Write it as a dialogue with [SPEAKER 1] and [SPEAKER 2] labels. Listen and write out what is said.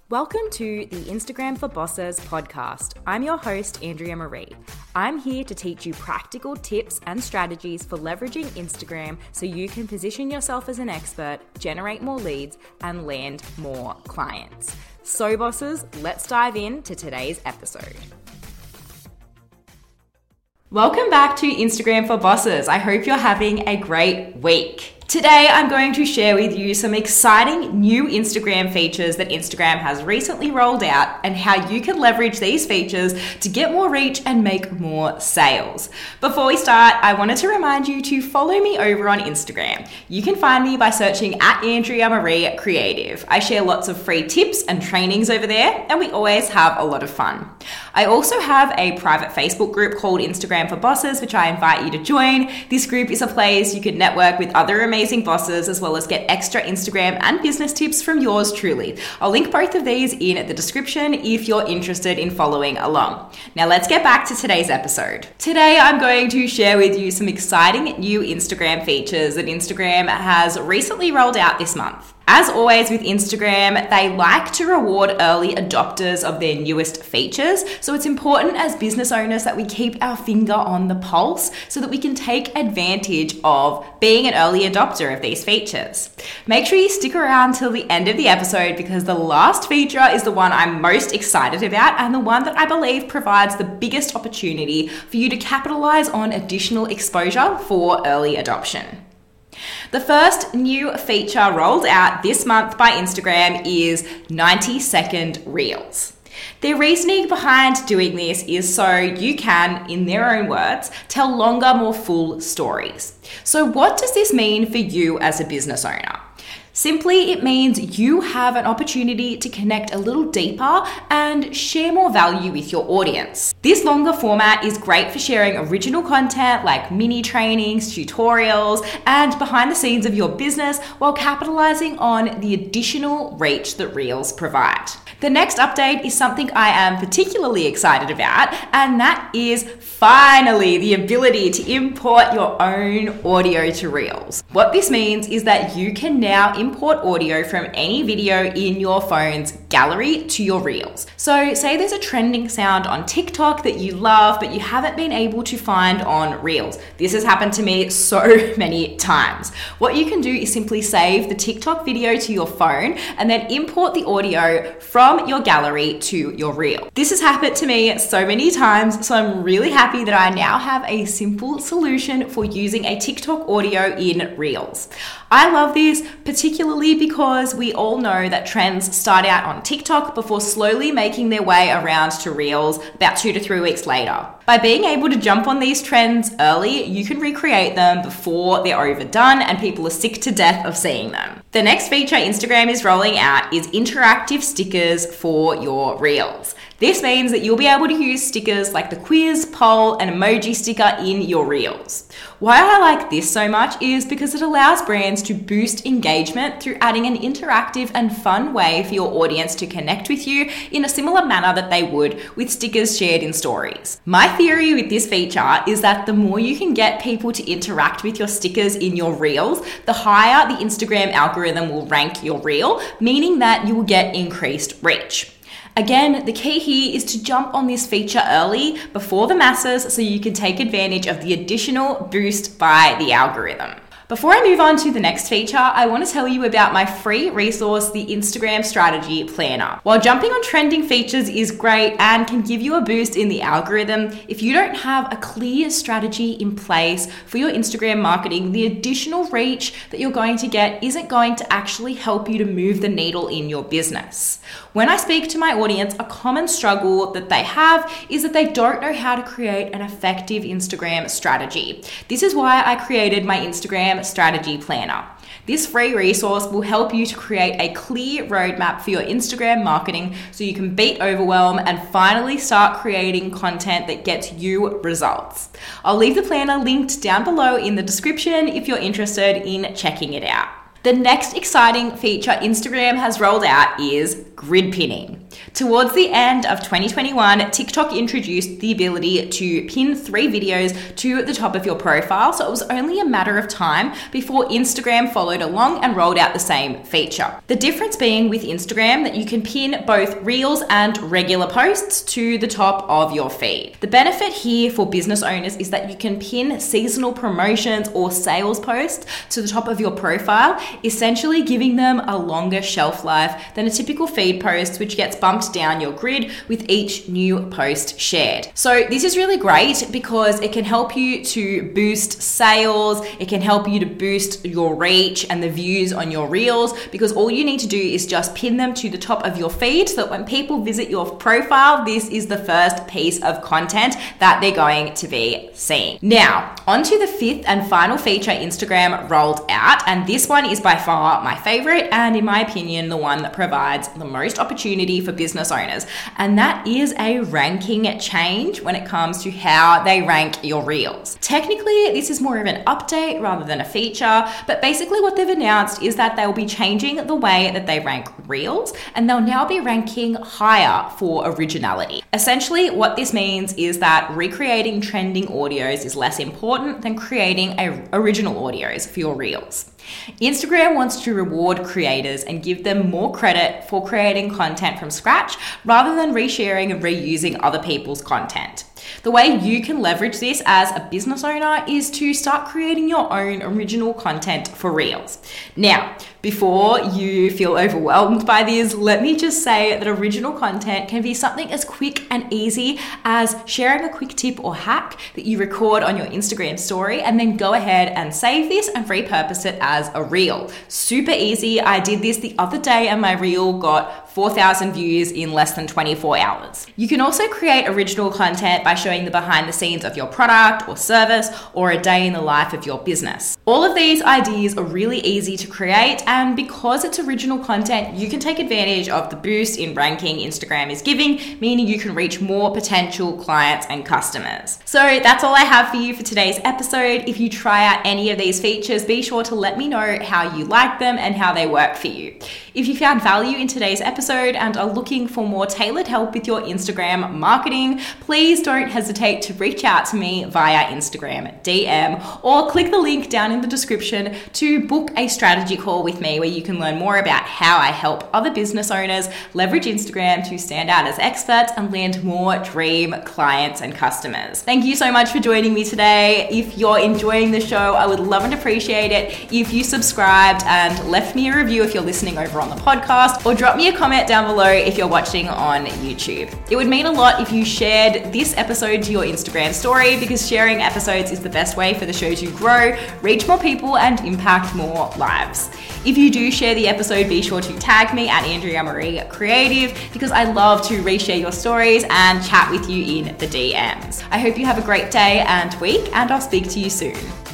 [SPEAKER 1] Welcome to the Instagram for Bosses podcast. I'm your host, Andrea Marie. I'm here to teach you practical tips and strategies for leveraging Instagram so you can position yourself as an expert, generate more leads, and land more clients. So bosses, let's dive into today's episode. Welcome back to Instagram for Bosses. I hope you're having a great week. Today, I'm going to share with you some exciting new Instagram features that Instagram has recently rolled out and how you can leverage these features to get more reach and make more sales. Before we start, I wanted to remind you to follow me over on Instagram. You can find me by searching at Andrea Marie Creative. I share lots of free tips and trainings over there, and we always have a lot of fun. I also have a private Facebook group called Instagram for Bosses, which I invite you to join. This group is a place you can network with other amazing bosses as well as get extra Instagram and business tips from yours truly. I'll link both of these in the description if you're interested in following along. Now let's get back to today's episode. Today I'm going to share with you some exciting new Instagram features that Instagram has recently rolled out this month. As always with Instagram, they like to reward early adopters of their newest features. So it's important as business owners that we keep our finger on the pulse so that we can take advantage of being an early adopter of these features. Make sure you stick around till the end of the episode because the last feature is the one I'm most excited about and the one that I believe provides the biggest opportunity for you to capitalize on additional exposure for early adoption. The first new feature rolled out this month by Instagram is 90-second Reels. Their reasoning behind doing this is so you can, in their own words, tell longer, more full stories. So what does this mean for you as a business owner? Simply, it means you have an opportunity to connect a little deeper and share more value with your audience. This longer format is great for sharing original content like mini trainings, tutorials, and behind the scenes of your business while capitalizing on the additional reach that Reels provide. The next update is something I am particularly excited about, and that is finally the ability to import your own audio to Reels. What this means is that you can now import audio from any video in your phone's gallery to your Reels. So say there's a trending sound on TikTok that you love, but you haven't been able to find on Reels. This has happened to me so many times. What you can do is simply save the TikTok video to your phone and then import the audio from your gallery to your Reel. This has happened to me so many times, so I'm really happy that I now have a simple solution for using a TikTok audio in Reels. I love this particularly because we all know that trends start out on TikTok before slowly making their way around to Reels about 2 to 3 weeks later. By being able to jump on these trends early, you can recreate them before they're overdone and people are sick to death of seeing them. The next feature Instagram is rolling out is interactive stickers for your Reels. This means that you'll be able to use stickers like the quiz, poll, and emoji sticker in your Reels. Why I like this so much is because it allows brands to boost engagement through adding an interactive and fun way for your audience to connect with you in a similar manner that they would with stickers shared in stories. My theory with this feature is that the more you can get people to interact with your stickers in your Reels, the higher the Instagram algorithm will rank your Reel, meaning that you will get increased reach. Again, the key here is to jump on this feature early before the masses so you can take advantage of the additional boost by the algorithm. Before I move on to the next feature, I want to tell you about my free resource, the Instagram Strategy Planner. While jumping on trending features is great and can give you a boost in the algorithm, if you don't have a clear strategy in place for your Instagram marketing, the additional reach that you're going to get isn't going to actually help you to move the needle in your business. When I speak to my audience, a common struggle that they have is that they don't know how to create an effective Instagram strategy. This is why I created my Instagram Strategy Planner. This free resource will help you to create a clear roadmap for your Instagram marketing so you can beat overwhelm and finally start creating content that gets you results. I'll leave the planner linked down below in the description if you're interested in checking it out. The next exciting feature Instagram has rolled out is grid pinning. Towards the end of 2021, TikTok introduced the ability to pin 3 videos to the top of your profile, so it was only a matter of time before Instagram followed along and rolled out the same feature. The difference being with Instagram that you can pin both Reels and regular posts to the top of your feed. The benefit here for business owners is that you can pin seasonal promotions or sales posts to the top of your profile, essentially giving them a longer shelf life than a typical feed post, which gets bumped down your grid with each new post shared. So this is really great because it can help you to boost sales, it can help you to boost your reach and the views on your Reels, because all you need to do is just pin them to the top of your feed so that when people visit your profile, this is the first piece of content that they're going to be seeing. Now, on to the 5th and final feature Instagram rolled out, and this one is by far my favorite and in my opinion the one that provides the most opportunity for business owners, and that is a ranking change when it comes to how they rank your Reels. Technically, this is more of an update rather than a feature, but basically what they've announced is that they'll be changing the way that they rank Reels, and they'll now be ranking higher for originality. Essentially, what this means is that recreating trending audios is less important than creating original audios for your Reels. Instagram wants to reward creators and give them more credit for creating content from scratch rather than resharing and reusing other people's content. The way you can leverage this as a business owner is to start creating your own original content for Reels. Now, before you feel overwhelmed by this, let me just say that original content can be something as quick and easy as sharing a quick tip or hack that you record on your Instagram story and then go ahead and save this and repurpose it as a Reel. Super easy. I did this the other day and my Reel got 4,000 views in less than 24 hours. You can also create original content by showing the behind the scenes of your product or service or a day in the life of your business. All of these ideas are really easy to create, and because it's original content, you can take advantage of the boost in ranking Instagram is giving, meaning you can reach more potential clients and customers. So that's all I have for you for today's episode. If you try out any of these features, be sure to let me know how you like them and how they work for you. If you found value in today's episode and are looking for more tailored help with your Instagram marketing, please don't hesitate to reach out to me via Instagram DM or click the link down in the description to book a strategy call with me where you can learn more about how I help other business owners leverage Instagram to stand out as experts and land more dream clients and customers. Thank you so much for joining me today. If you're enjoying the show, I would love and appreciate it if you subscribed and left me a review if you're listening over on the podcast, or drop me a comment down below if you're watching on YouTube. It would mean a lot if you shared this episode to your Instagram story, because sharing episodes is the best way for the show to grow, reach more people, and impact more lives. If you do share the episode, be sure to tag me at Andrea Marie Creative, because I love to reshare your stories and chat with you in the DMs. I hope you have a great day and week, and I'll speak to you soon.